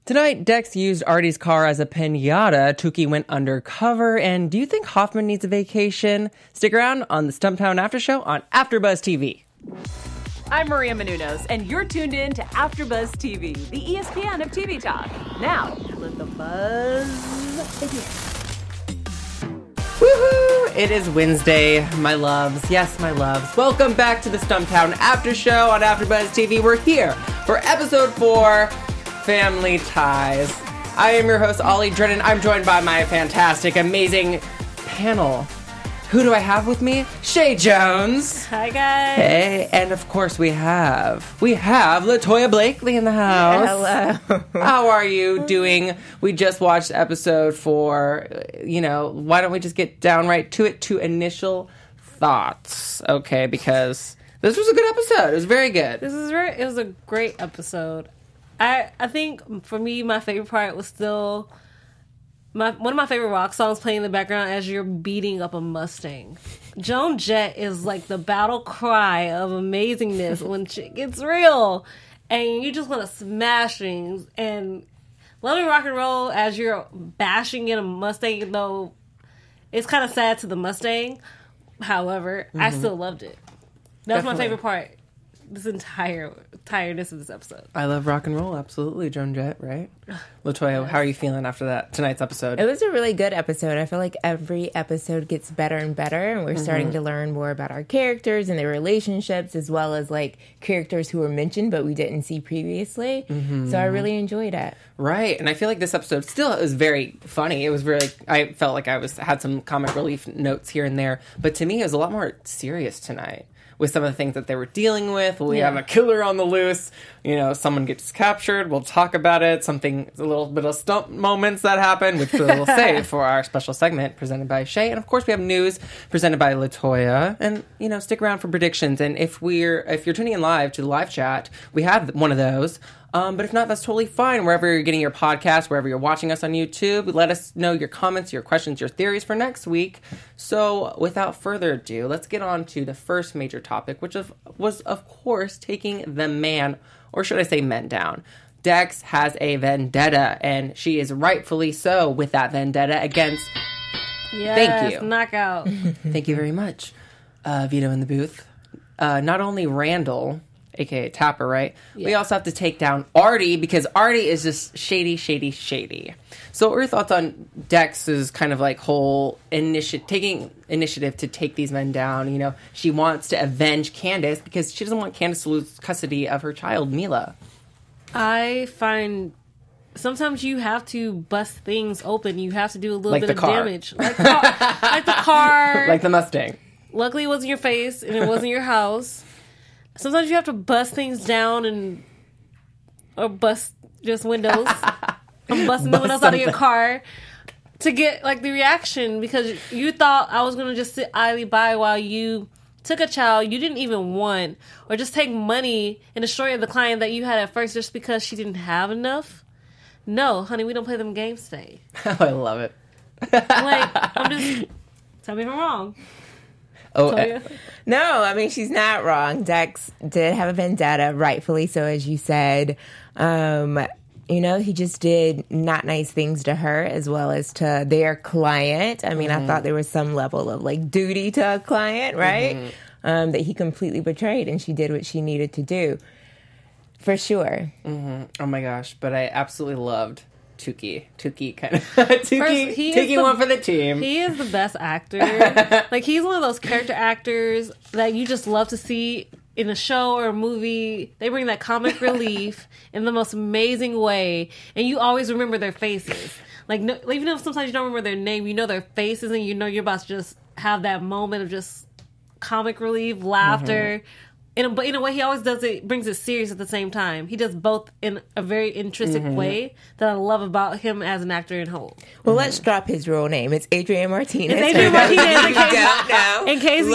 Tonight, Dex used Artie's car as a piñata. Tukey went undercover. And do you think Hoffman needs a vacation? Stick around on the Stumptown After Show on AfterBuzz TV. I'm Maria Menounos, and you're tuned in to AfterBuzz TV, the ESPN of TV talk. Now, let the buzz begin. Woohoo! It is Wednesday, my loves. Yes, my loves. Welcome back to the Stumptown After Show on AfterBuzz TV. We're here for episode 4, Family Ties. I am your host, Ollie Drennan. I'm joined by my fantastic, amazing panel. Who do I have with me? Shay Jones. Hi, guys. Hey, and of course we have LaToya Blakely in the house. Hello. How are you doing? We just watched episode 4. Why don't we just get down right to it, to initial thoughts, okay? Because this was a good episode. It was very good. It was a great episode. I think for me, my favorite part was still one of my favorite rock songs playing in the background as you're beating up a Mustang. Joan Jett is like the battle cry of amazingness when shit gets real. And you just want to smash things. And loving rock and roll as you're bashing in a Mustang, even though it's kind of sad to the Mustang. However, I still loved it. That was my favorite part. This entireness of this episode. I love rock and roll, absolutely. Joan Jett, right? LaToya, How are you feeling after tonight's episode? It was a really good episode. I feel like every episode gets better and better, and we're starting to learn more about our characters and their relationships, as well as like characters who were mentioned but we didn't see previously. So I really enjoyed it. Right, and I feel like this episode still was very funny. It was really, I felt like I had some comic relief notes here and there, but to me it was a lot more serious tonight with some of the things that they were dealing with. We have a killer on the loose. Someone gets captured. We'll talk about it. A little bit of stump moments that happen, which we'll save for our special segment presented by Shay. And of course, we have news presented by LaToya. And, stick around for predictions. And if you're tuning in live to the live chat, we have one of those. But if not, that's totally fine. Wherever you're getting your podcast, wherever you're watching us on YouTube, let us know your comments, your questions, your theories for next week. So without further ado, let's get on to the first major topic, which was, of course, taking the man, or should I say men, down. Dex has a vendetta, and she is rightfully so with that vendetta against... Yes, Thank you. Knockout. Thank you very much, Vito in the booth. Not only Randall... aka Tapper, right? Yeah. We also have to take down Artie, because Artie is just shady. So what are your thoughts on Dex's kind of like whole taking initiative to take these men down? She wants to avenge Candace because she doesn't want Candace to lose custody of her child, Mila. I find sometimes you have to bust things open. You have to do a little bit of damage. Like the car. Like the Mustang. Luckily it wasn't your face and it wasn't your house. Sometimes you have to bust things down or bust just windows. I'm busting the windows out of your car to get like the reaction, because you thought I was going to just sit idly by while you took a child you didn't even want, or just take money and destroy the client that you had at first just because she didn't have enough. No, honey, we don't play them games today. I love it. Tell me if I'm wrong. No, I mean, she's not wrong. Dex did have a vendetta, rightfully so, as you said. He just did not nice things to her as well as to their client. I mean, I thought there was some level of like duty to a client, right? That he completely betrayed, and she did what she needed to do. For sure. Oh my gosh, but I absolutely loved Tukey kind of taking one for the team. He is the best actor. Like, he's one of those character actors that you just love to see in a show or a movie. They bring that comic relief in the most amazing way, and you always remember their faces. Like, no, even if sometimes you don't remember their name, you know their faces, and you know you're about to just have that moment of just comic relief, laughter. But in a way, he always brings it serious at the same time. He does both in a very intrinsic way that I love about him as an actor in whole. Well, let's drop his real name. It's Adrian Martinez. It's Adrian Martinez. In case,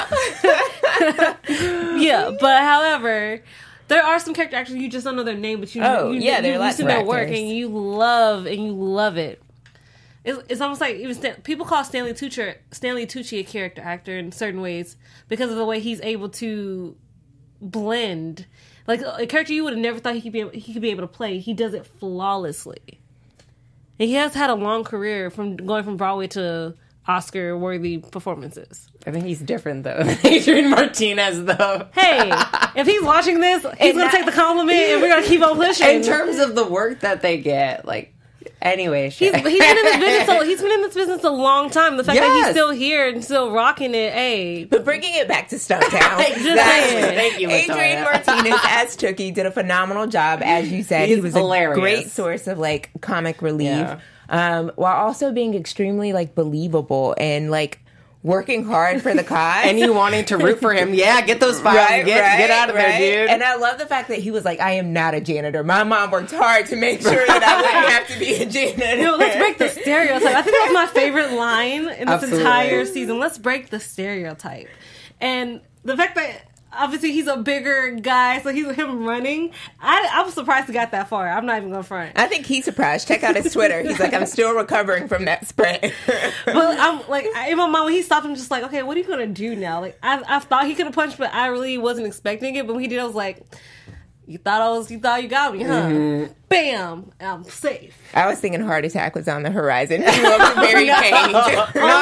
yeah. But however, there are some character actors you just don't know their name, but you listen to their work and you love it. It's almost like people call Stanley Tucci a character actor in certain ways because of the way he's able to blend. Like a character you would have never thought he could be able to play. He does it flawlessly. And he has had a long career from going from Broadway to Oscar-worthy performances. I think he's different, though. Adrian Martinez, though. Hey, if he's watching this, he's going to take the compliment and we're going to keep on pushing. In terms of the work that they get, like, anyway, he's been in this business. He's been in this business a long time. The fact that he's still here and still rocking it, hey. But bringing it back to Stumptown, Exactly. Thank you, Adrian Martinez as Tookie did a phenomenal job, as you said. He was hilarious. A great source of like comic relief, while also being extremely like believable and like working hard for the cause. And you wanting to root for him. Yeah, get those files. Get out of there, dude. And I love the fact that he was like, I am not a janitor. My mom worked hard to make sure that I wouldn't have to be a janitor. No, let's break the stereotype. I think that was my favorite line in this entire season. Let's break the stereotype. And the fact that obviously he's a bigger guy, so him running. I was surprised he got that far. I'm not even going to front. I think he's surprised. Check out his Twitter. He's like, I'm still recovering from that sprint. But I'm like, in my mind, when he stopped, I'm just like, okay, what are you going to do now? Like, I thought he could have punched, but I really wasn't expecting it. But when he did, I was like, you thought you got me, huh? Mm-hmm. Bam! I'm safe. I was thinking heart attack was on the horizon. He looked very pained. Not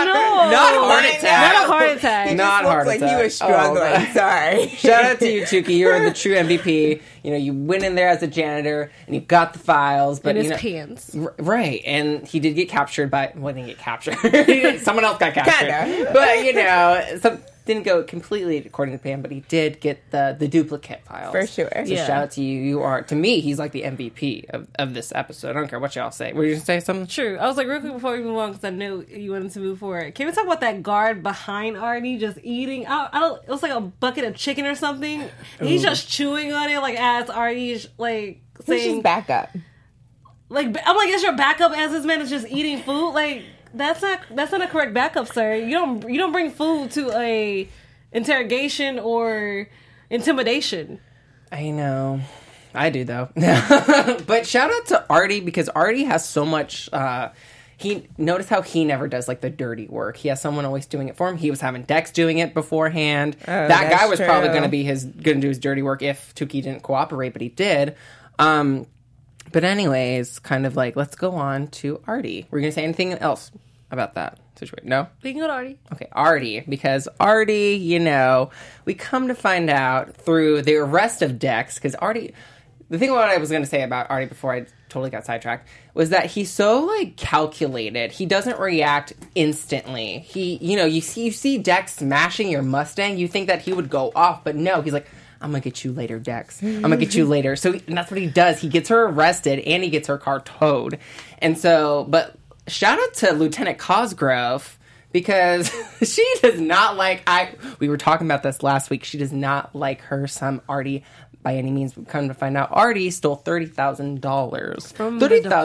a heart attack. Not a heart attack. Not heart like attack. He was struggling. Sorry. Shout out to you, Tookie. You're the true MVP. You know, you went in there as a janitor and you got the files, but in his pants, right? And he did get captured by. Well, didn't get captured. Someone else got captured. Kinda. But you know, didn't go completely according to plan, but he did get the duplicate files for sure. So shout out to you. You are, to me, he's like the MVP of this episode. I don't care what y'all say. Were you gonna say something? True. I was like, real quick before we move on, because I know you wanted to move forward. Can we talk about that guard behind Artie just eating? It was like a bucket of chicken or something. He's just chewing on it, like as Artie's like saying, "He's just backup." Like I'm like, is your backup as this man is just eating food? Like that's not a correct backup, sir. You don't bring food to a interrogation or intimidation. I know. I do, though. But shout out to Artie, because Artie has so much... notice how he never does, like, the dirty work. He has someone always doing it for him. He was having Dex doing it beforehand. That guy was probably going to do his dirty work if Tookie didn't cooperate, but he did. But anyways, kind of like, let's go on to Artie. We're going to say anything else about that situation? No? We can go to Artie. Okay, Artie. Because Artie, you know, we come to find out through the arrest of Dex, because Artie... The thing what I was going to say about Artie before I totally got sidetracked was that he's so, like, calculated. He doesn't react instantly. You see Dex smashing your Mustang, you think that he would go off, but no, he's like, I'm going to get you later, Dex. I'm going to get you later. And that's what he does. He gets her arrested, and he gets her car towed. And so, but shout out to Lieutenant Cosgrove, because she does not like, we were talking about this last week, she does not like her son, Artie, by any means. We come to find out Artie stole $30,000 from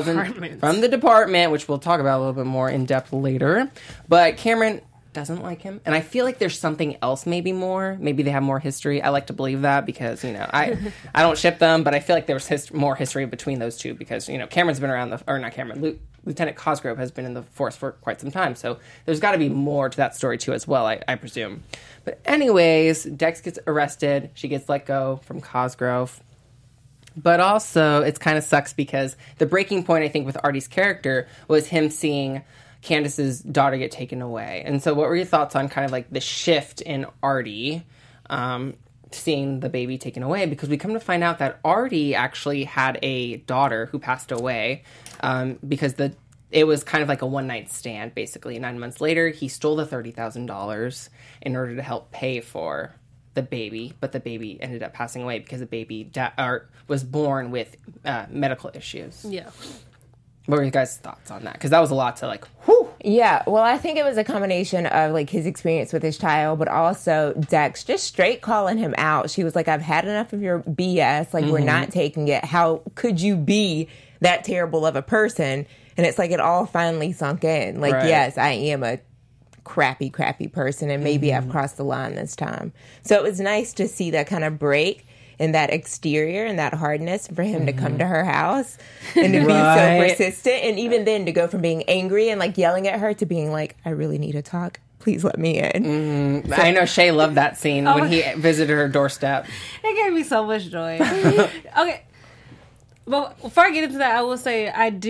the department, which we'll talk about a little bit more in depth later. But Cameron doesn't like him, and I feel like there's something else, maybe they have more history. I like to believe that, because I don't ship them, but I feel like there's more history between those two, because Cameron's been around Lieutenant Cosgrove has been in the force for quite some time, so there's got to be more to that story too as well, I presume. But anyways, Dex gets arrested, she gets let go from Cosgrove. But also, it kind of sucks, because the breaking point, I think, with Artie's character was him seeing Candace's daughter get taken away. And so what were your thoughts on kind of like the shift in Artie seeing the baby taken away? Because we come to find out that Artie actually had a daughter who passed away because it was kind of like a one-night stand, basically. 9 months later, he stole the $30,000 in order to help pay for the baby, but the baby ended up passing away because the baby was born with medical issues. Yeah. What were you guys' thoughts on that? Because that was a lot to like, whew. Yeah, well, I think it was a combination of like his experience with his child, but also Dex just straight calling him out. She was like, I've had enough of your BS. Like, we're not taking it. How could you be that terrible of a person? And it's like it all finally sunk in. Like, yes, I am a crappy person, and maybe I've crossed the line this time. So it was nice to see that kind of break in that exterior and that hardness for him to come to her house and to be so persistent. And even then to go from being angry and like yelling at her to being like, I really need to talk. please let me in. I know Shay loved that scene when he visited her doorstep. It gave me so much joy. Okay. But before I get into that, I will say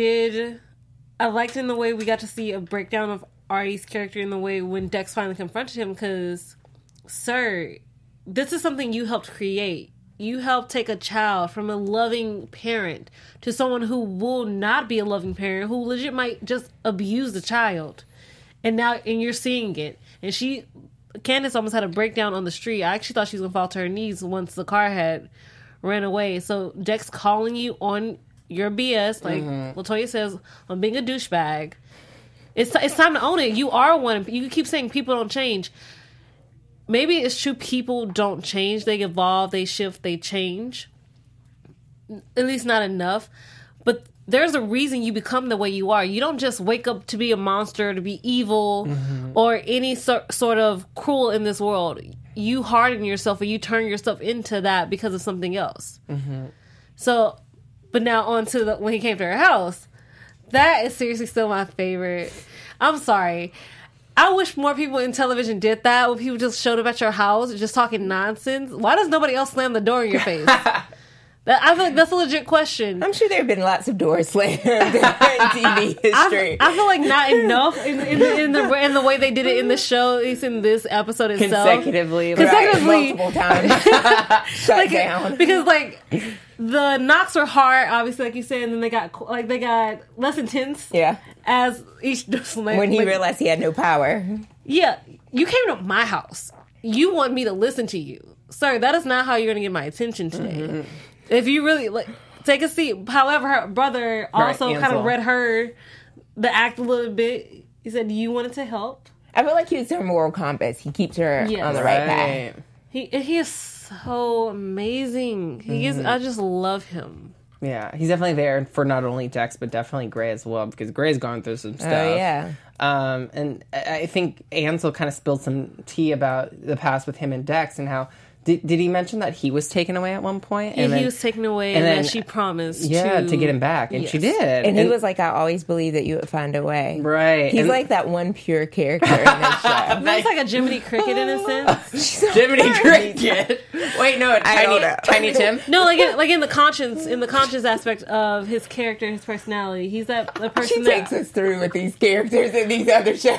I liked in the way we got to see a breakdown of Artie's character in the way when Dex finally confronted him, because, sir, this is something you helped create. You helped take a child from a loving parent to someone who will not be a loving parent, who legit might just abuse the child. And you're seeing it. And Candace almost had a breakdown on the street. I actually thought she was going to fall to her knees once the car had ran away. So Dex calling you on your BS, like Latoya says, on being a douchebag. It's time to own it. You are one. You keep saying people don't change. Maybe it's true people don't change. They evolve, they shift, they change. At least not enough. But there's a reason you become the way you are. You don't just wake up to be a monster, to be evil, or any sort of cruel in this world. You harden yourself or you turn yourself into that because of something else. So, but now on to when he came to her house. That is seriously still my favorite. I'm sorry. I wish more people in television did that, when people just showed up at your house just talking nonsense. Why does nobody else slam the door in your face? I feel like that's a legit question. I'm sure there have been lots of doors slammed in TV history. I feel like not enough in the way they did it in the show, at least in this episode itself. Consecutively. Right, multiple times. Shut down. Because, the knocks were hard, obviously, like you said, and then they got less intense. Yeah. As each slammed. When he realized he had no power. Yeah. You came to my house. You want me to listen to you. Sir, that is not how you're going to get my attention today. If you really take a seat. However, her brother also kind of read the act a little bit. He said, "You wanted to help." I feel like he's her moral compass. He keeps her on the right path. He is so amazing. He is. I just love him. Yeah, he's definitely there for not only Dex but definitely Gray as well, because Gray's gone through some stuff. Oh yeah. And I think Ansel kind of spilled some tea about the past with him and Dex and how. Did he mention that he was taken away at one point? Yeah, he was taken away, and then she promised to get him back, and she did. And he was like, "I always believed that you would find a way." Right. He's like that one pure character in this show. He's like a Jiminy Cricket in a sense. Jiminy Cricket. Wait, no, Tiny Tim. No, like in the conscience aspect of his character, his personality. He's the person she takes us through with these characters in these other shows.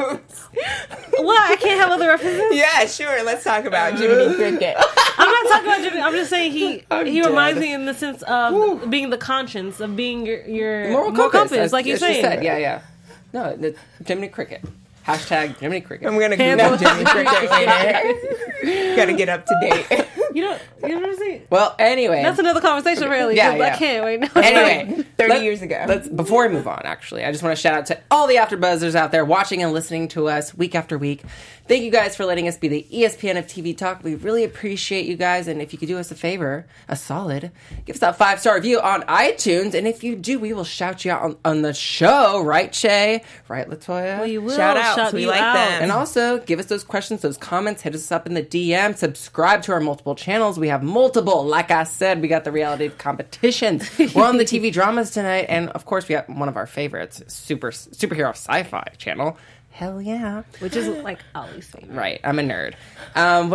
What? I can't have other references? Yeah, sure. Let's talk about Jiminy Cricket. I'm not talking about Jimmy. I'm just saying he reminds me in the sense of being the conscience, of being your moral compass, like you're saying. Said. Yeah. No, Jiminy Cricket. Hashtag Jiminy Cricket. I'm gonna Google Jiminy Cricket later. Gotta get up to date. You know what I'm saying? Well, anyway. That's another conversation, really. Yeah. I can't right now. Anyway. 30 years ago. Before we move on, actually, I just want to shout out to all the AfterBuzzers out there watching and listening to us week after week. Thank you guys for letting us be the ESPN of TV Talk. We really appreciate you guys. And if you could do us a favor, a solid, give us that 5-star review on iTunes. And if you do, we will shout you out on the show. Right, Shay? Right, Latoya? We will. Shout out. We like them. And also, give us those questions, those comments. Hit us up in the DM. Subscribe to our multiple channels. We have multiple. Like I said, we got the reality competitions. We're on the TV dramas tonight. And, of course, we got one of our favorites, superhero sci-fi channel. Hell yeah. Which is like Ollie's favorite. Right. I'm a nerd. What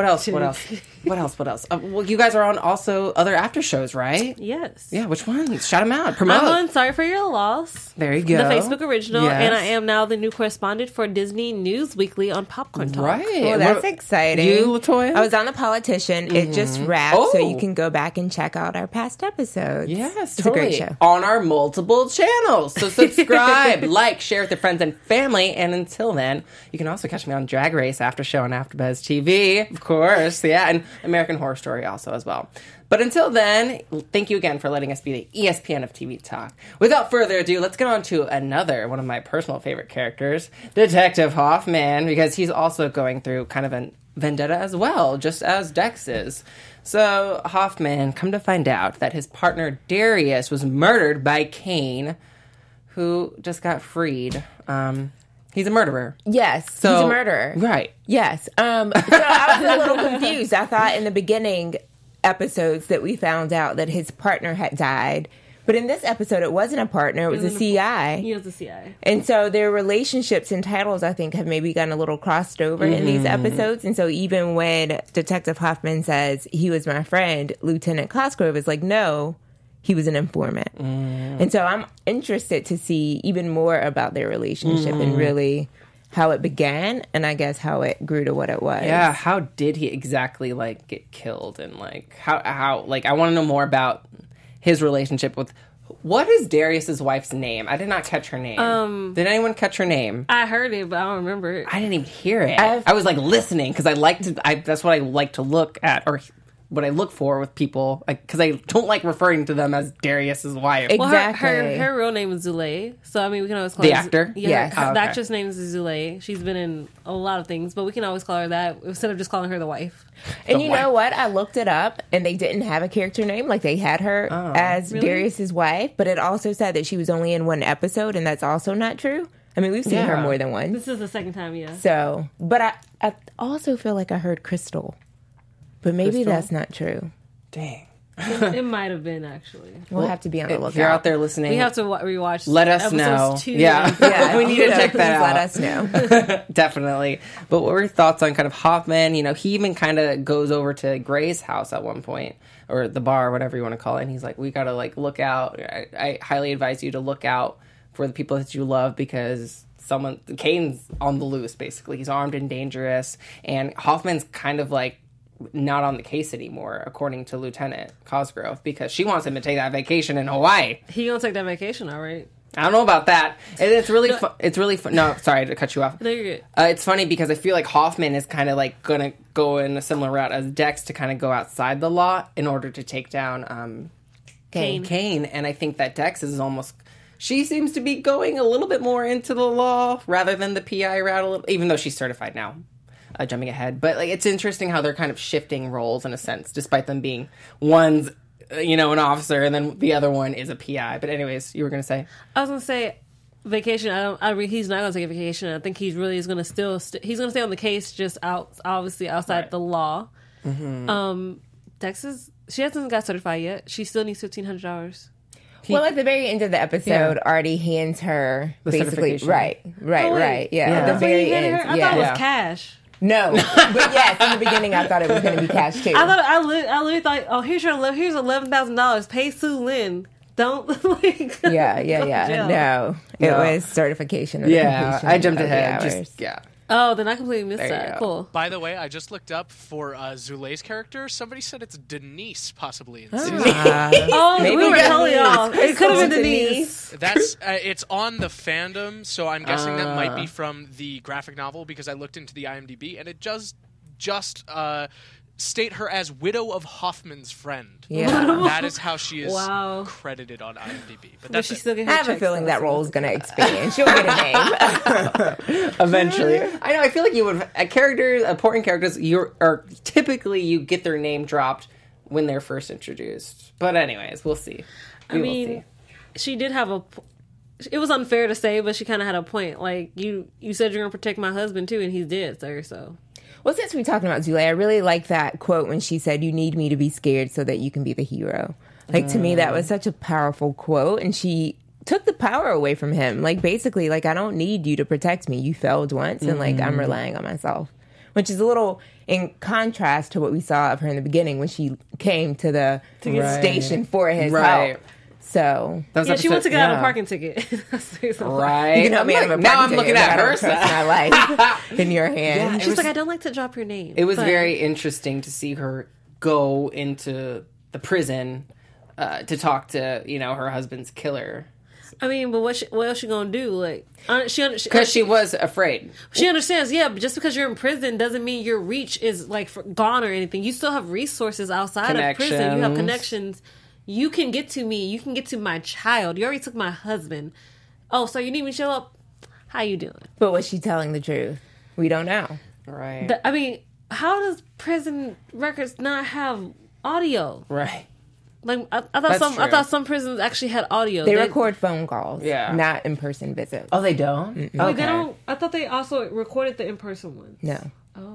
else? Well, you guys are on also other after shows, right? Yes. Yeah, which ones? Shout them out. Promote. I'm on Sorry for Your Loss. There you go. The Facebook original. Yes. And I am now the new correspondent for Disney News Weekly on Popcorn Talk. Right. Well, that's exciting. You, Latoya? I was on The Politician. It just wrapped, so you can go back and check out our past episodes. Yes, it's totally. a great show. On our multiple channels. So subscribe, like, share with your friends and family. And until then, you can also catch me on Drag Race After Show on AfterBuzz TV, of course. Yeah, and American Horror Story also as well. But until then, thank you again for letting us be the ESPN of TV Talk. Without further ado, let's get on to another one of my personal favorite characters, Detective Hoffman, because he's also going through kind of a vendetta as well, just as Dex is. So, Hoffman, come to find out that his partner Darius was murdered by Kane, who just got freed. He's a murderer. Yes, he's a murderer. Right. Yes. So I was a little confused. I thought in the beginning episodes that we found out that his partner had died, But in this episode, it wasn't a partner; it was a CI. He was a CI. And so their relationships and titles, I think, have maybe gotten a little crossed over in these episodes. And so even when Detective Hoffman says he was my friend, Lieutenant Cosgrove is like, no, he was an informant. And so I'm interested to see even more about their relationship and really how it began, and I guess how it grew to what it was. Yeah, how did he exactly like get killed, and like how like I want to know more about his relationship with. What is Darius's wife's name? I did not catch her name. Did anyone catch her name? I heard it, but I don't remember it. I didn't even hear it. I was like listening because I like to. That's what I like to look at, or what I look for with people, because I don't like referring to them as Darius's wife. Well, Exactly. her real name is Zulay, so I mean we can always call The her actor? Yes. The okay. actress' name is Zulay. She's been in a lot of things, but we can always call her that instead of just calling her the wife. And you know what? I looked it up, and they didn't have a character name. Like, they had her as Really? Darius's wife, but it also said that she was only in one episode, and that's also not true. I mean, we've seen her Yeah. more than once. This is the second time, yeah. So, but I also feel like I heard Crystal. But maybe Crystal? that's not true. Dang. It might have been actually. We'll have to be on the If lookout. you're out there listening, We have to rewatch. let us episodes know. 2 Yeah. and Yeah, We need to check that please out. Let us know. Definitely. But what were your thoughts on kind of Hoffman? You know, he even kind of goes over to Gray's house at one point, or the bar, whatever you want to call it. And he's like, we got to like look out. I highly advise you to look out for the people that you love, because Kane's on the loose, basically. He's armed and dangerous. And Hoffman's kind of like not on the case anymore, according to Lieutenant Cosgrove, because she wants him to take that vacation in Hawaii. He gonna take that vacation, all right? I don't know about that. And it's really fun. It's really fun. No, sorry to cut you off. No, you're good. It's funny because I feel like Hoffman is kind of like going to go in a similar route as Dex to kind of go outside the law in order to take down Kane. And I think that Dex is almost... She seems to be going a little bit more into the law rather than the PI route, even though she's certified now. Jumping ahead. But like, it's interesting how they're kind of shifting roles in a sense, despite them being one's, an officer, and then the other one is a PI. But anyways, you were going to say? I was gonna say vacation. He's not gonna take a vacation. I think he's really is gonna he's gonna stay on the case, just obviously outside Right. the law. Texas, she hasn't got certified yet. She still needs $1,500. Well, at the very end of the episode, Artie hands her The basically... certification. Right. Oh, wait. Right. Yeah, Yeah. at the That's what very you handed end. her? I yeah. thought it Yeah. was cash. No, but yes, in the beginning I thought it was going to be cash too. I literally thought, oh, here's $11,000. Pay Sue Lynn. Don't like. Yeah. jail. No, it No. was certification. Of the Yeah, completion I jumped of the ahead. hours. Just, yeah. Oh, then I completely missed There you that. go. Cool. By the way, I just looked up for Zulay's character. Somebody said it's Denise, possibly. In season. Oh, Maybe we were Denise. totally off. It could have been Denise. Denise. That's it's on the fandom, so I'm guessing that might be from the graphic novel, because I looked into the IMDb and it just state her as widow of Hoffman's friend. Yeah. That is how she is Wow. credited on IMDb. But But that's she it. still get her I have a checks, feeling though, that so role is it's going to expand. She'll get a name. Eventually. I know, I feel like you would... important characters, typically you get their name dropped when they're first introduced. But anyways, we'll see. We will see. she did have it was unfair to say, but she kind of had a point. Like, you said you're going to protect my husband too, and he's dead, sir, so. Well, since we're talking about Zulay, I really like that quote when she said, "You need me to be scared so that you can be the hero." Like, to me, that was such a powerful quote, and she took the power away from him. Like, basically, like, I don't need you to protect me. You failed once, and like, I'm relying on myself. Which is a little in contrast to what we saw of her in the beginning when she came to the station for his help. So, That was Yeah, she wants to get out yeah. a parking ticket. That's the reason why. Right. you know, me, now I'm looking at her my life in your hand. She's like, I don't like to drop your name. It was but- very interesting to see her go into the prison to talk to, her husband's killer. I mean, but what else she gonna do? Like, Because she was afraid. she understands, yeah, but just because you're in prison doesn't mean your reach is like gone or anything. You still have resources outside of prison. You have connections. You can get to me. You can get to my child. You already took my husband. Oh, so you need me to show up? How you doing? But was she telling the truth? We don't know. Right. I mean, how does prison records not have audio? Right. Like, I That's thought true. some prisons actually had audio. They record phone calls, Yeah. not in-person visits. Oh, they don't? They Okay. don't. I thought they also recorded the in-person ones. No. Oh.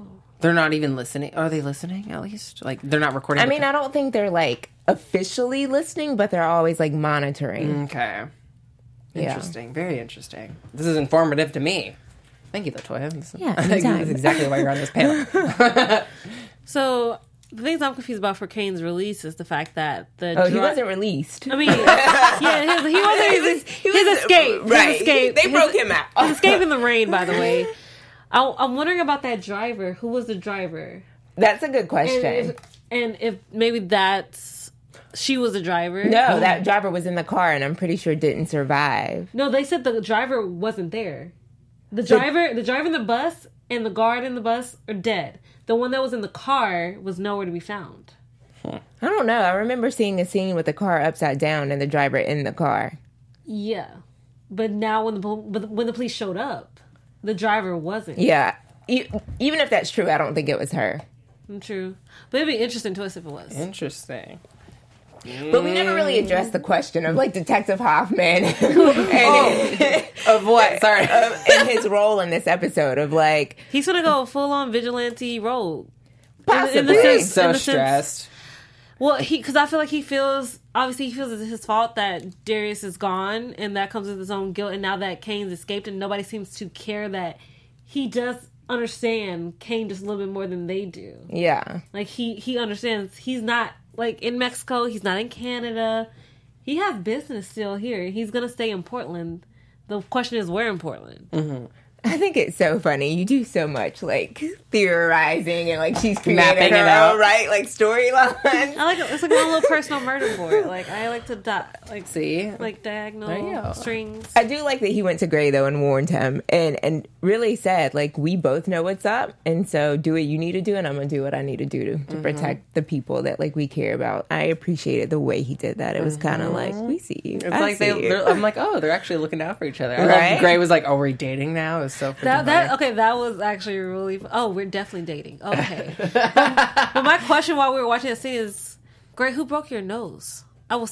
They're not even listening. Are they listening at least? Like, they're not recording? I mean, I don't think they're, like, officially listening, but they're always, like, monitoring. Okay. Yeah. Interesting. Very interesting. This is informative to me. Thank you, LaToya. Yeah, I think anytime. this is exactly why you're on this panel. So the things I'm confused about for Kane's release is the fact that He wasn't released. I mean, yeah, he wasn't. His escape. Right. His escape. They broke him out. His escape in the rain, by the way. I'm wondering about that driver. Who was the driver? That's a good question. And if maybe she was the driver. No, that driver was in the car, and I'm pretty sure didn't survive. No, they said the driver wasn't there. The driver in the bus and the guard in the bus are dead. The one that was in the car was nowhere to be found. I don't know. I remember seeing a scene with the car upside down and the driver in the car. Yeah, but now when the police showed up, the driver wasn't. Yeah. Even if that's true, I don't think it was her. True, but it'd be interesting to us if it was. Interesting. But we never really addressed the question of, like, Detective Hoffman and Of what? Sorry. and his role in this episode of, like, He's gonna go full on vigilante role. possibly. sense- So in the sense- stressed. Well, because I feel like he feels it's his fault that Darius is gone, and that comes with his own guilt. And now that Kane's escaped, and nobody seems to care that he does understand Kane just a little bit more than they do. Yeah. Like he understands he's not like in Mexico. He's not in Canada. He has business still here. He's gonna stay in Portland. The question is where in Portland. Mm-hmm. I think it's so funny. You do so much, like, theorizing and, like, she's creating Mapping her it out. own, right? Like, storylines. I like it's like a little personal murder board. Like I like to See? like There you go. diagonal strings. I do like that he went to Gray, though, and warned him and really said, like, we both know what's up, and so do what you need to do, and I'm going to do what I need to do to protect the people that, like, we care about. I appreciated the way he did that. It was kind of like, we see you. It's I like see you. I'm like, oh, they're actually looking out for each other. I Right? love Gray was like, oh, we're dating now? It was so freaking funny. That was actually really. Oh, we're definitely dating. Okay, but my question while we were watching that scene is, Gray, who broke your nose?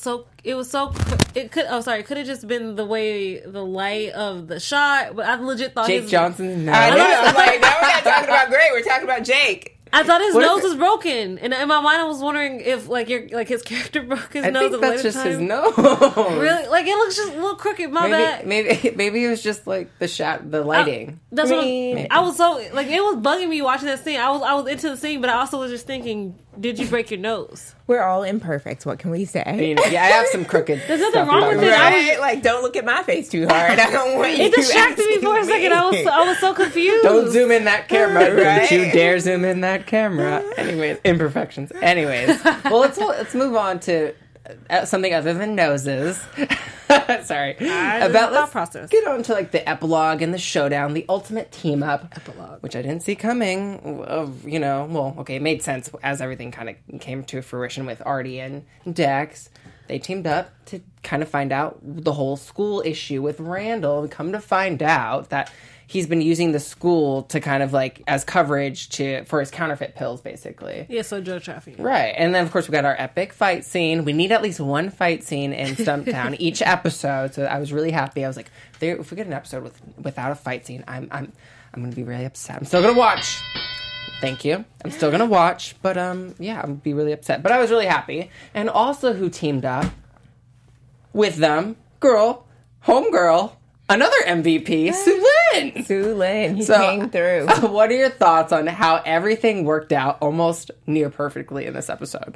It could have just been the way the light of the shot, but I legit thought Jake Johnson's nose. I know. I'm like, now we're not talking about Gray. We're talking about Jake. I thought his What nose if- was broken, and in my mind, I was wondering if his character broke his I nose. think at a that's later just time. his nose. Really, like it looks just a little crooked. My bad. Maybe it was just like the lighting. That's Maybe. what I was so like. It was bugging me watching that scene. I was into the scene, but I also was just thinking, did you break your nose? We're all imperfect. What can we say? I mean, yeah, I have some crooked. There's nothing stuff wrong about with me. it. Right? Like, don't look at my face too hard. I don't want you It distracted me for a asking second. I was so confused. Don't zoom in that camera. Right? Don't you dare zoom in that camera. Anyways, imperfections. Anyways, well, let's move on to something other than noses. Sorry. thought process. Get on to like the epilogue and the showdown, the ultimate team up. Epilogue. Which I didn't see coming. It made sense as everything kind of came to fruition with Artie and Dex. They teamed up to kind of find out the whole school issue with Randall. We come to find out that he's been using the school to kind of like as coverage for his counterfeit pills, basically. Yeah, so drug trafficking. Right. And then, of course, we got our epic fight scene. We need at least one fight scene in Stumptown each episode. So I was really happy. I was like, if we get an episode without a fight scene, I'm going to be really upset. I'm still going to watch. Thank you. I'm still going to watch. But, I'm going to be really upset. But I was really happy. And also who teamed up with them, homegirl, another MVP, Sue Lin. Sue Lin, he So, came through. What are your thoughts on how everything worked out almost near perfectly in this episode?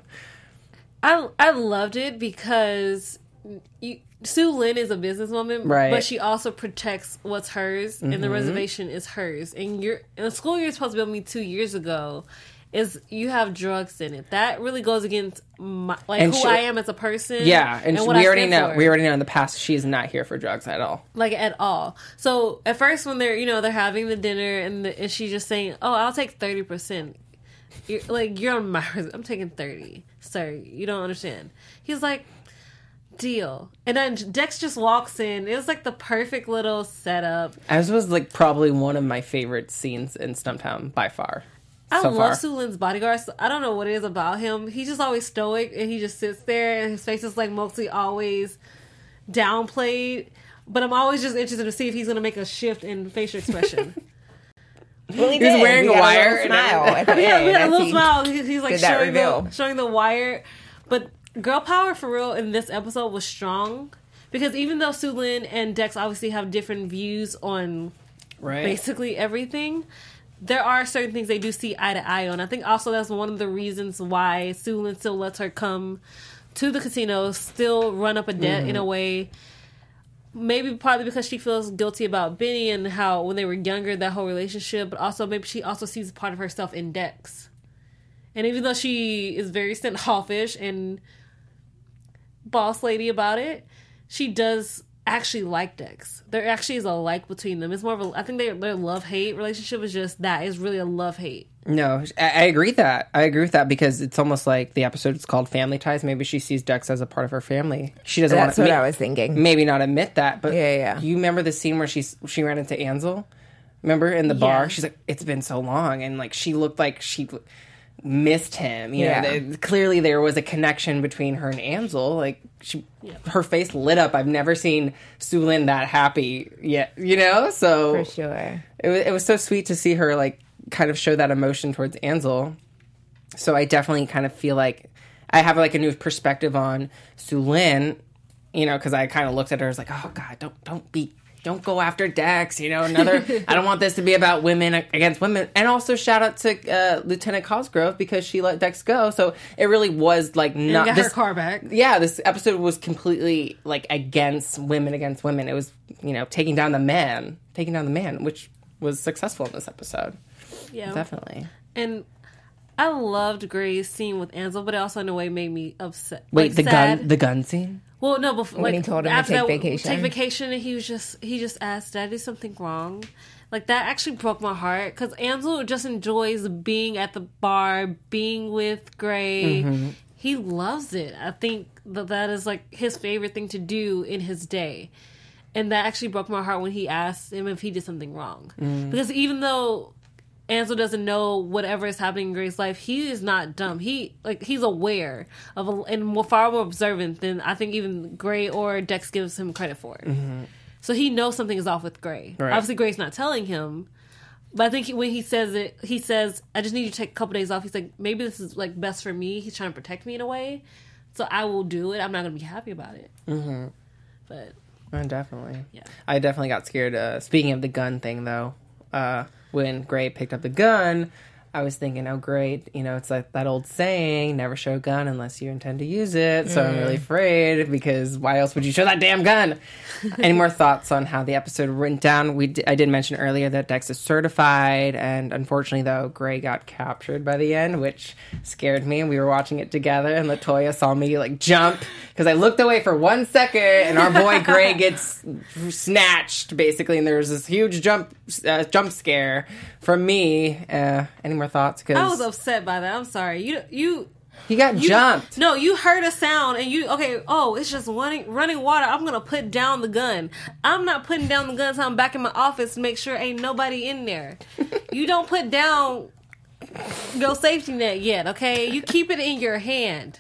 I loved it because Sue Lin is a businesswoman, Right. but she also protects what's hers, and the reservation is hers. And the school you're supposed to build me 2 years ago is you have drugs in it. That really goes against who I am as a person. Yeah, and what we I already stand know. for. We already know in the past she is not here for drugs at all. Like at all. So at first when they're having the dinner and she's just saying, "Oh, I'll take 30%." You're on my. I'm taking 30. Sir, you don't understand. He's like, deal. And then Dex just walks in. It was like the perfect little setup. As was like probably one of my favorite scenes in Stumptown by far. I so love far. Sue Lin's bodyguard. I don't know what it is about him. He's just always stoic and he just sits there and his face is like mostly always downplayed. But I'm always just interested to see if he's going to make a shift in facial expression. Well, he was did. wearing He a got wire little and smile at the Yeah, end a as little he smile. He's like did that reveal. showing the wire. But girl power for real in this episode was strong because even though Sue Lin and Dex obviously have different views on basically everything, there are certain things they do see eye to eye on. I think also that's one of the reasons why Sue Lin still lets her come to the casino, still run up a debt in a way. Maybe partly because she feels guilty about Benny and how when they were younger, that whole relationship, but also maybe she also sees part of herself in Dex. And even though she is very standoffish and boss lady about it, she does actually like Dex. There actually is a like between them. It's more of a, I think their love-hate relationship is just that. It's really a love-hate. No, I agree that. I agree with that because it's almost like the episode is called Family Ties. Maybe she sees Dex as a part of her family. She doesn't want That's to. what I was thinking. Maybe not admit that, but Yeah. you remember the scene where she ran into Ansel? Remember in the bar? She's like, it's been so long, and like she looked like she missed him. You know, clearly there was a connection between her and Ansel. Like her face lit up. I've never seen Sue Lin that happy yet. You know, so For sure. it was so sweet to see her like kind of show that emotion towards Ansel. So I definitely kind of feel like I have like a new perspective on Sue Lin, you know, because I kind of looked at her as like, oh God, don't go after Dex, you know, I don't want this to be about women against women. And also shout out to Lieutenant Cosgrove because she let Dex go. So it really was like not got her car back. Yeah, this episode was completely like against women. It was, you know, taking down the man, which was successful in this episode. Yeah. Definitely. And I loved Gray's scene with Ansel, but it also in a way made me upset. Wait, like, the sad. gun scene? Well, no, before When like, he told him to after take that, vacation. take vacation, and he just asked, "Did I do something wrong?" Like that actually broke my heart because Ansel just enjoys being at the bar, being with Gray. Mm-hmm. He loves it. I think that is like his favorite thing to do in his day, and that actually broke my heart when he asked him if he did something wrong. Because even though Ansel doesn't know whatever is happening in Gray's life, he is not dumb. He's aware of and far more observant than I think even Gray or Dex gives him credit for. So he knows something is off with Gray. Right. Obviously, Gray's not telling him, but I think when he says it, he says, "I just need you to take a couple days off." He's like, maybe this is like best for me. He's trying to protect me in a way, so I will do it. I'm not going to be happy about it, but Definitely. Yeah. I definitely got scared. Speaking of the gun thing, though, when Gray picked up the gun, I was thinking, oh, great. You know, it's like that old saying, never show a gun unless you intend to use it. So I'm really afraid because why else would you show that damn gun? Any more thoughts on how the episode went down? I did mention earlier that Dex is certified. And unfortunately, though, Gray got captured by the end, which scared me. We were watching it together and Latoya saw me like jump because I looked away for 1 second and our boy Gray gets snatched basically. And there was this huge jump scare from me. Any more thoughts? Cause I was upset by that. I'm sorry. he got jumped. No, you heard a sound and it's just running water. I'm going to put down the gun. I'm not putting down the gun until I'm back in my office to make sure ain't nobody in there. You don't put down your safety net yet, okay? You keep it in your hand.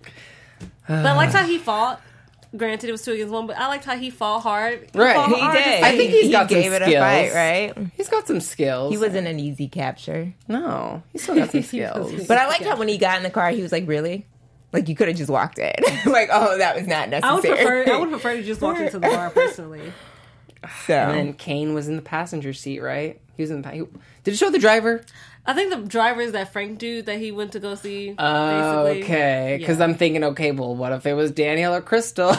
But I liked how he fought. Granted, it was 2 against 1, but I liked how he fought hard. Right. fought He hard. did. I think he's got some gave it skills. a fight, right? He's got some skills. He wasn't an easy capture. No, he's still got some skills. But I liked how when he got in the car, he was like, really? Like, you could have just walked in. Like, oh, that was not I would necessary. prefer to just walk into the bar personally. So, And then Kane was in the passenger seat, right? He was in the. Did it show the driver? I think the driver is that Frank dude that he went to go see. Oh, basically. okay. Because Yeah. I'm thinking, okay, well, what if it was Daniel or Crystal?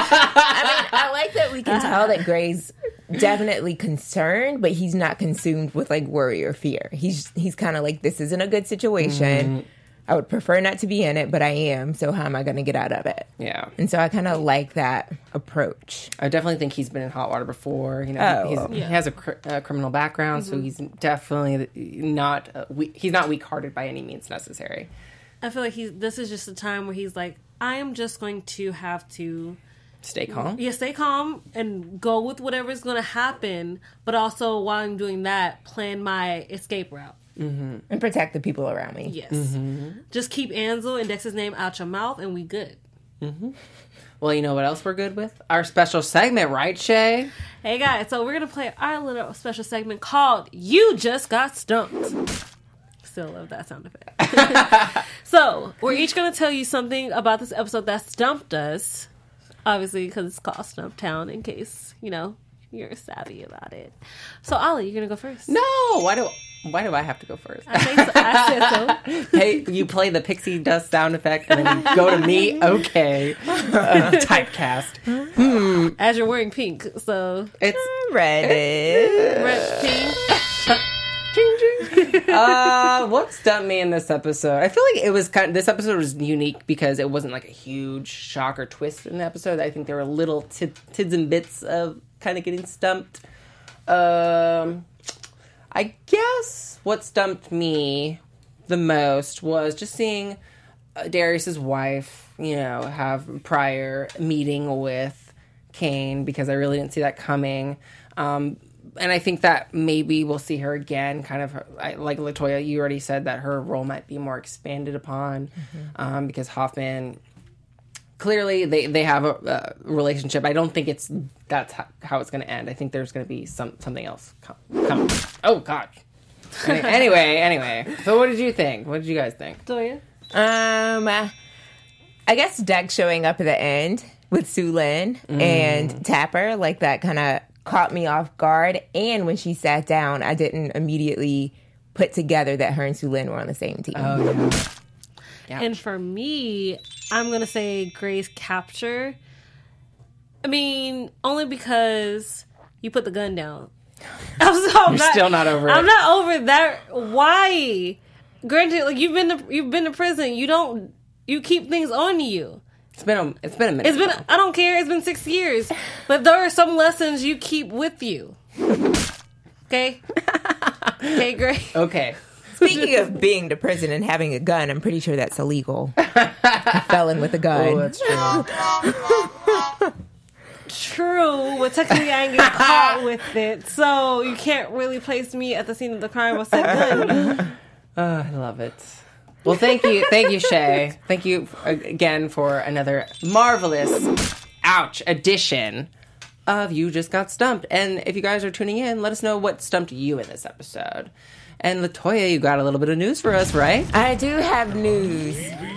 I like that we can tell that Gray's definitely concerned, but he's not consumed with like worry or fear. He's kind of like, this isn't a good situation. I would prefer not to be in it, but I am. So how am I going to get out of it? Yeah. And so I kind of like that approach. I definitely think he's been in hot water before. You know, he has a criminal background, so he's definitely not. He's not weak-hearted by any means necessary. I feel like this is just a time where he's like, I am just going to have to Stay calm. stay calm and go with whatever's going to happen, but also while I'm doing that, plan my escape route. And protect the people around me. Yes. Just keep Ansel and Dex's name out your mouth and we good. Well, you know what else we're good with? Our special segment, right, Shay? Hey guys, so we're gonna play our little special segment called "You Just Got Stumped." Still love that sound effect. So we're each gonna tell you something about this episode that stumped us. Obviously, because it's called Stumptown. In case you're savvy about it. So Ollie, you're gonna go first. No, why do I have to go first? I said so. Hey, you play the pixie dust sound effect and then you go to me? Okay. Typecast. As you're wearing pink, so It's Reddit. red pink. what stumped me in this episode? I feel like it was this episode was unique because it wasn't like a huge shock or twist in the episode. I think there were little tids and bits of kind of getting stumped. I guess what stumped me the most was just seeing Darius's wife, have prior meeting with Kane, because I really didn't see that coming. And I think that maybe we'll see her again, kind of like LaToya, you already said that her role might be more expanded upon, because Hoffman, clearly they have a relationship. I don't think that's how it's going to end. I think there's going to be something else coming. Oh, God. Anyway. So what did you think? What did you guys think? Toya? I guess Dex showing up at the end with Sue Lin and Tapper, like that kind of caught me off guard. And when she sat down, I didn't immediately put together that her and Sue Lin were on the same team. Oh, yeah. And for me, I'm going to say Gray's capture. I mean, only because you put the gun down. You're still not over it. I'm not over that. Why? Granted, like you've been to prison. You keep things on you. It's been a minute. I don't care. It's been 6 years. But there are some lessons you keep with you. Okay? Okay, Gray? Okay. Speaking of being to prison and having a gun, I'm pretty sure that's illegal. A felon with a gun. Oh, that's true. True, but technically I ain't get caught with it, so you can't really place me at the scene of the crime with that gun. I love it. Well, thank you, Shay. Thank you again for another marvelous, edition of You Just Got Stumped. And if you guys are tuning in, let us know what stumped you in this episode. And LaToya, you got a little bit of news for us, right? I do have news.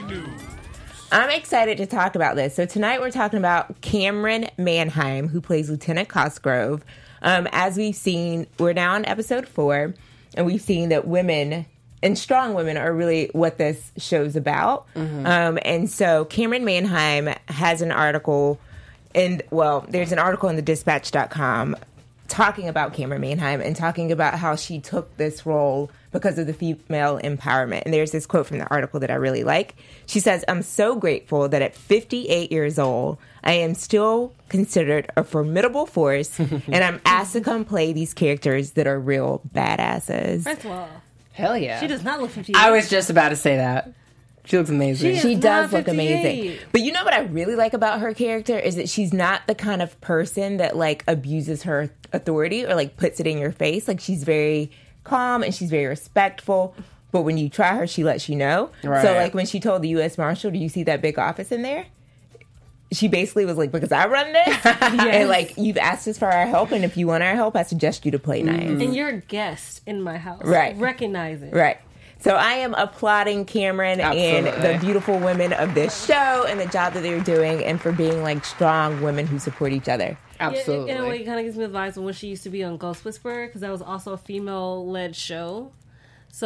I'm excited to talk about this. So tonight we're talking about Cameron Manheim, who plays Lieutenant Cosgrove. As we've seen, we're now on episode 4, and we've seen that women and strong women are really what this show's about. And so Cameron Manheim has an article, there's an article in the dispatch.com talking about Cameron Manheim and talking about how she took this role because of the female empowerment. And there's this quote from the article that I really like. She says, "I'm so grateful that at 58 years old, I am still considered a formidable force, and I'm asked to come play these characters that are real badasses." First of all, Hell yeah. she does not look 58. I was just about to say that. She looks amazing. She She does not look 58. amazing. But you know what I really like about her character is that she's not the kind of person that like abuses her authority or like puts it in your face. Like she's very calm and she's very respectful. But when you try her, she lets you know. Right. So like when she told the U.S. Marshal, "Do you see that big office in there?" She basically was like, "Because I run this, and like you've asked us for our help, and if you want our help, I suggest you to play nice." And you're a guest in my house. Right. Recognize it. Right. So I am applauding Cameron and Absolutely. the beautiful women of this show and the job that they're doing and for being like strong women who support each other. Absolutely. In a way, it kind of gives me the vibes of when she used to be on Ghost Whisperer, because that was also a female-led show. So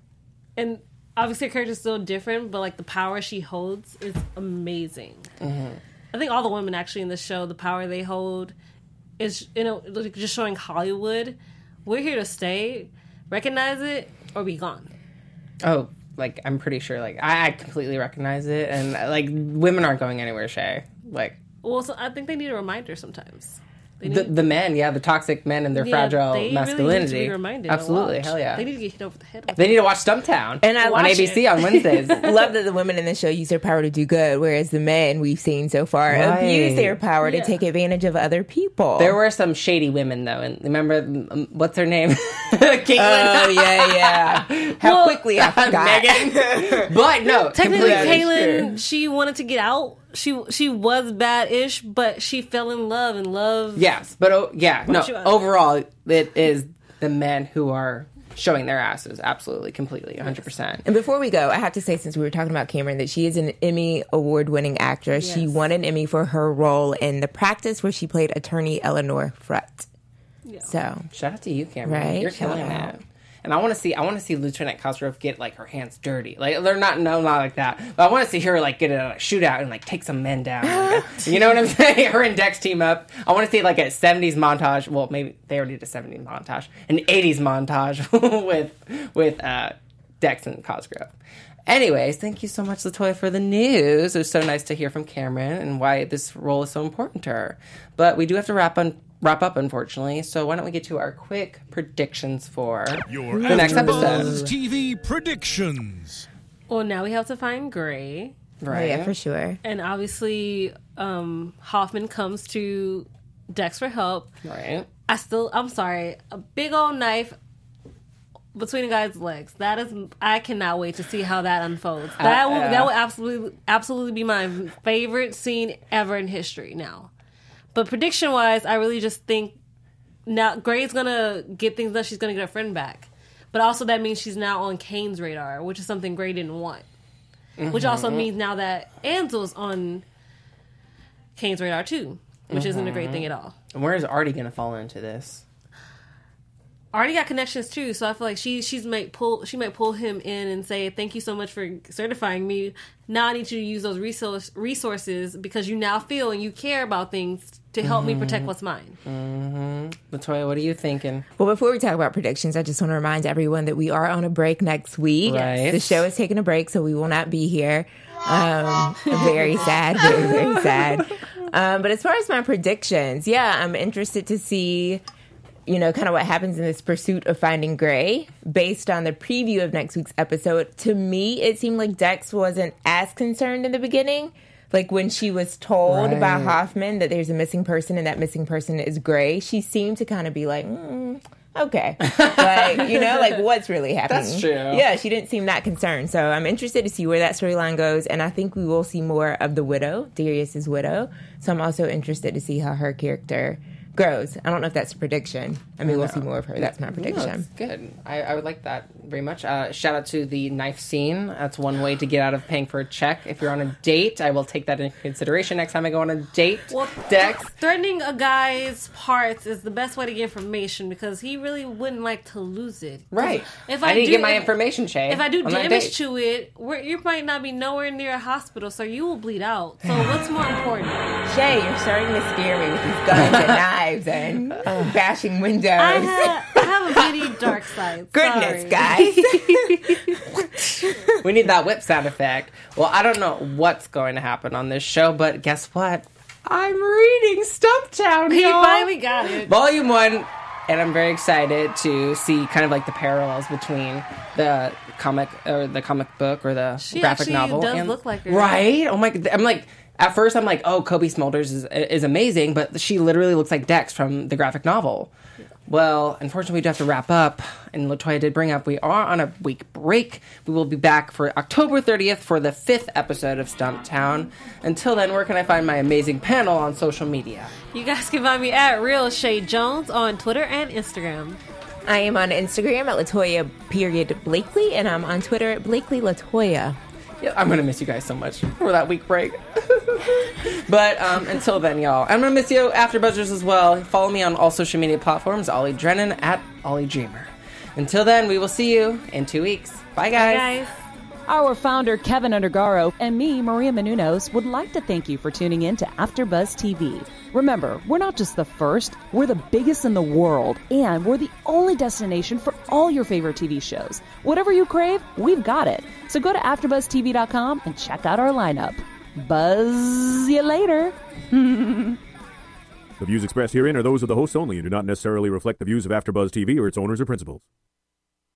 and obviously her character's still different, but like the power she holds is amazing. I think all the women actually in this show, the power they hold is, like just showing Hollywood, we're here to stay, recognize it, or be gone. Oh, like, I'm pretty sure, like, I completely recognize it. And, like, women aren't going anywhere, Shay. Like, Well, so I think they need a reminder sometimes. They the men, the toxic men and their fragile they masculinity. Really need to be reminded. Absolutely, to watch. hell yeah. They need to get hit over the head. They need to watch Stumptown And I on watch ABC it. on Wednesdays. Love that the women in the show use their power to do good, whereas the men we've seen so far Right. abuse their power Yeah. to take advantage of other people. There were some shady women, though. And remember, what's her name? Caitlin. Oh, yeah. How quickly I forgot. Megan. But no, Technically, completely. Kaylin, she wanted to get out she was bad-ish, but she fell in love and love. Yes, but overall, it is the men who are showing their asses, absolutely, completely, 100%. And before we go, I have to say, since we were talking about Cameron, that she is an Emmy award-winning actress. Yes. She won an Emmy for her role in The Practice, where she played attorney Eleanor Frutt. Yeah. So Shout out to you, Cameron. Right? You're killing Shout out. it. And I want to see Lieutenant Cosgrove get like her hands dirty. Like they're not like that. But I want to see her like get a shootout and like take some men down. You know what I'm saying? Her and Dex team up. I want to see like a 70s montage. Well, maybe they already did a 70s montage, an 80s montage with Dex and Cosgrove. Anyways, thank you so much, LaToya, for the news. It was so nice to hear from Cameron and why this role is so important to her. But we do have to wrap up, unfortunately. So why don't we get to our quick predictions for the next episode? TV predictions. Well, now we have to find Gray. Right. Oh, yeah, for sure. And obviously, Hoffman comes to Dex for help. Right. I'm sorry, a big old knife between the guy's legs. I cannot wait to see how that unfolds. That will absolutely be my favorite scene ever in history now. But prediction-wise, I really just think now Gray's going to get things done. She's going to get her friend back. But also that means she's now on Kane's radar, which is something Gray didn't want. Mm-hmm. Which also means now that Ansel's on Kane's radar too, which isn't a great thing at all. And where is Artie going to fall into this? Artie got connections too, so I feel like she might pull him in and say, "Thank you so much for certifying me. Now I need you to use those resources because you now feel and you care about things to help me protect what's mine." Mm-hmm. LaToya, what are you thinking? Well, before we talk about predictions, I just want to remind everyone that we are on a break next week. Right. The show is taking a break, so we will not be here. Very sad, very, very sad. But as far as my predictions, I'm interested to see, kind of what happens in this pursuit of finding Gray. Based on the preview of next week's episode, to me, it seemed like Dex wasn't as concerned in the beginning. Like when she was told by Hoffman that there's a missing person and that missing person is Gray, she seemed to kind of be like, okay. Like, what's really happening? That's true. Yeah, she didn't seem that concerned. So I'm interested to see where that storyline goes. And I think we will see more of the widow, Darius's widow. So I'm also interested to see how her character grows. I don't know if that's a prediction. I mean, we'll see more of her. That's my prediction. No, that's good. I would like that very much. Shout out to the knife scene. That's one way to get out of paying for a check. If you're on a date, I will take that into consideration next time I go on a date. Well, Dex. Threatening a guy's parts is the best way to get information because he really wouldn't like to lose it. Right. If I need to get my information, Shay. If I do on that damage date. to it, you might not be nowhere near a hospital, so you will bleed out. So what's more important? Shay, you're starting to scare me with these guns and knives and bashing windows. I have a pretty dark side. Goodness, Sorry. guys. We need that whip sound effect. Well, I don't know what's going to happen on this show, but guess what? I'm reading Stumptown, He y'all. finally got it. Volume 1, and I'm very excited to see kind of like the parallels between the comic book or the She graphic actually novel. does look like her. Right? Oh my! I'm like, at first I'm like, oh, Kobe Smulders is amazing, but she literally looks like Dex from the graphic novel. Well, unfortunately, we do have to wrap up. And LaToya did bring up, we are on a week break. We will be back for October 30th for the 5th episode of Stumptown. Until then, where can I find my amazing panel on social media? You guys can find me at Real Shay Jones on Twitter and Instagram. I am on Instagram at LaToya_Blakely, and I'm on Twitter at Blakely LaToya. Yeah, I'm going to miss you guys so much for that week break. But until then, y'all, I'm going to miss you After Buzzers as well. Follow me on all social media platforms, Ollie Drennan at Ollie Dreamer. Until then, we will see you in 2 weeks. Bye, guys. Bye, guys. Our founder, Kevin Undergaro, and me, Maria Menounos, would like to thank you for tuning in to AfterBuzz TV. Remember, we're not just the first, we're the biggest in the world, and we're the only destination for all your favorite TV shows. Whatever you crave, we've got it. So go to AfterBuzzTV.com and check out our lineup. Buzz you later. The views expressed herein are those of the hosts only and do not necessarily reflect the views of AfterBuzz TV or its owners or principals.